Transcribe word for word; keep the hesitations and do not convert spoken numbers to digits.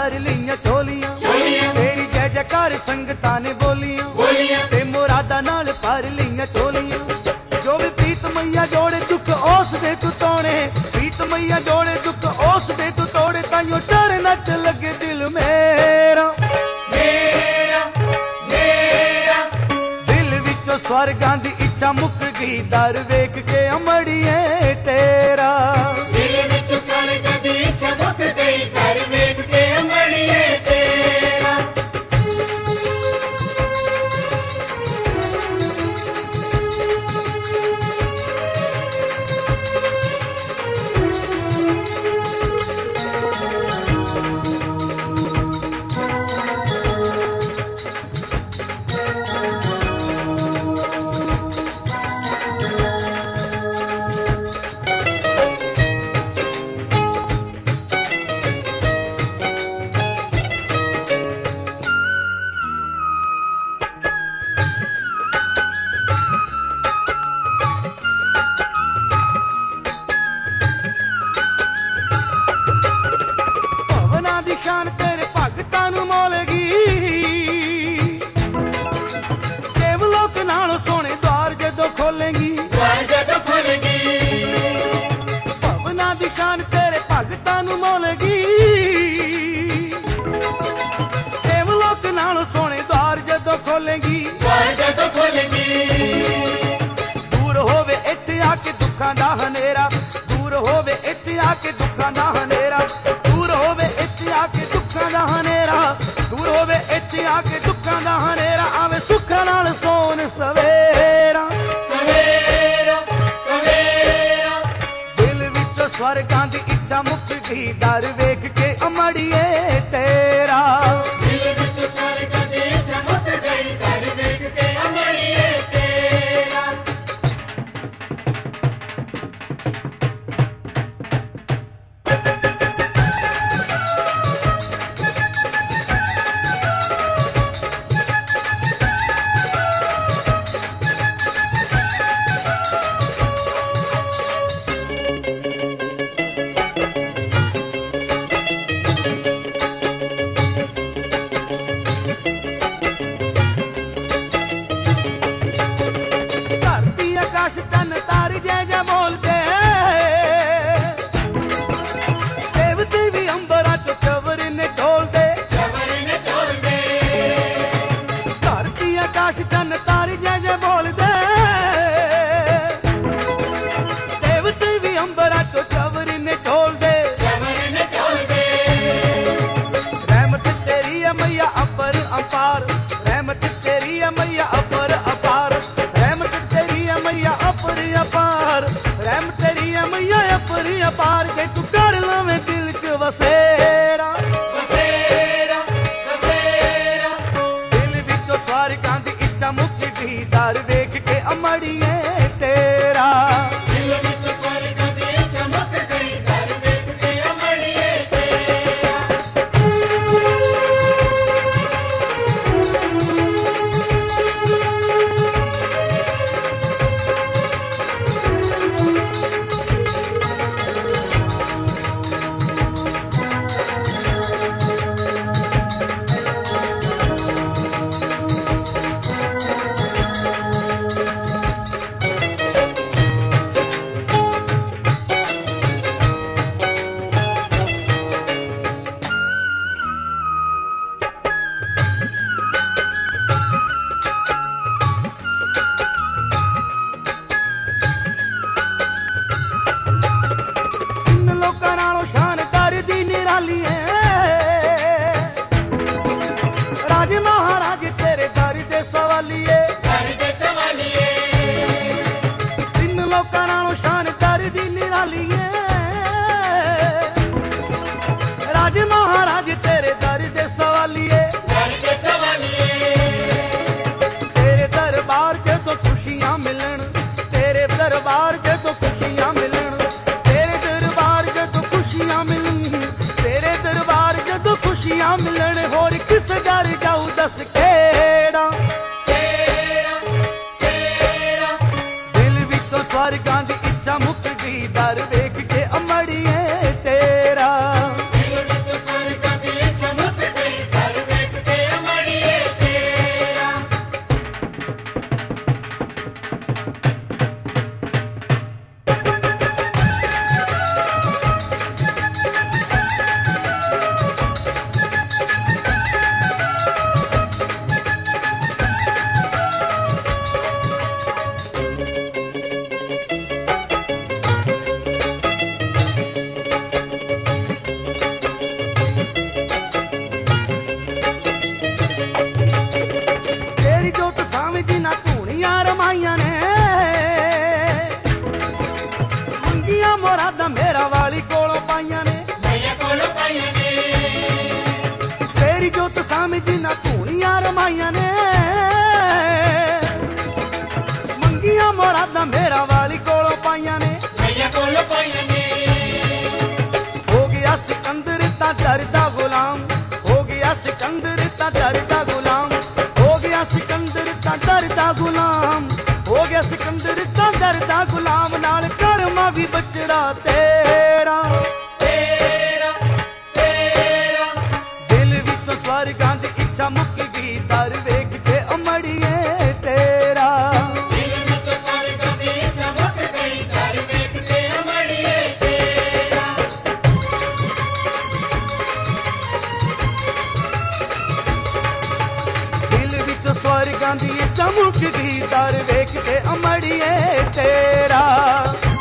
भर लिया झोलियां, तेरी जय जयकार संगतां ने बोलियां, ते मुरादा नाल भर लिया झोलियां। जो भी प्रीत मैया जोड़े दुख ओस दे तू तोड़े, प्रीत मैया जोड़े दुख ओस दे तू तोड़े, ताइयों चढ़ नच लगे दिल मेरा मेरा मेरा। दिल विचों स्वर्गां दी इच्छा मुक गई, दर वेख के अमड़िए तेरा। दिल विचों स्वर्गां दी इच्छा मुक गई, दर वेख के अमड़िए तेरा। शान तेरे भगतां नूं मोलेगी, देवलोक नालों सोने द्वार जदों खोलेगी, द्वार जदों खोलेगी। भवनां दी शान तेरे भगतां नूं मोलेगी, देवलोक नालों सोने द्वार जदों खोलेगी, द्वार जदों खोलेगी। दूर होवे इत्थे आके दुखां दा हनेरा, दूर होवे इत्थे आके दुखां दा हनेरा, दूर होवे इत्थे आके दुखां दा हनेरा, दूर होवे इत्थे आके दुखां दा हनेरा, आवे सुखां नाल सोन सवेरा सवेरा सवेरा। दिल विच स्वर्गां दी इच्छा मुक गई, दर वेख के अमड़िए तेरा। दिल विच स्वर्गां दी इच्छा मुक गई, दर वेख के अमड़िए तेरा। आकाश चन तारे जय जय बोलते, देवते भी अंबरा चो चवर ने ढोलते, चवर ने ढोलते। धरती आकाश चन तारे जय जय बोलते, देवते भी अंबरा चो चवर ने ढोलते, चवर ने ढोलते। रहमत तेरी है मैया अपर अपार, रहमत तेरी है मैया अपर अपार, रहमत तेरी है मैया अपर अपार, रहमत तेरी है मैया अपर अपार, के तू कर लवे दिल च वसेरा वसेरा वसेरा। दिल विचों स्वर्गां दी इच्छा मुक गई, दर वेख के अमड़िए तेरा। दिल विच स्वर्गां दी इच्छा मुक गई, दर वेख के अमड़िए तेरा। राजे महाराज तेरे दर दे सवालिए, दर दे सवालिए। तीन लोकां नालों शान दर दी निरालीए, राजे महाराज तेरे दर दे सवालिए, दर दे सवालिए। तेरे दरबार च तो खुशियां मिलन, तेरे दरबार च तो खुशियां मिलन, तेरे दरबार च तो खुशियां मिलन, तेरे दरबार च तो खुशियां मिलन, होर किस डर जाऊ दस केड़ा तेरा तेरा। दिल विचों स्वर्गां दी इच्छा मुक गई, दर वेख के अमड़िए तेरा। दिल विच स्वर्गां दी इच्छा ता डरदा गुलाम हो गया सिकंदर ता डरदा गुलाम हो गया सिकंदर ता डरदा गुलाम नाल करमा भी बचड़ा तेरा तेरा तेरा दिल विच स्वर्गां दी इच्छा मुक गई दर वेख के अमड़िए तेरा दिल विच स्वर्ग दी चमक गई दर वेख के अमड़िए तेरा दिल विच स्वर्गां दी इच्छा मुक गई दर वेख के अमड़िए तेरा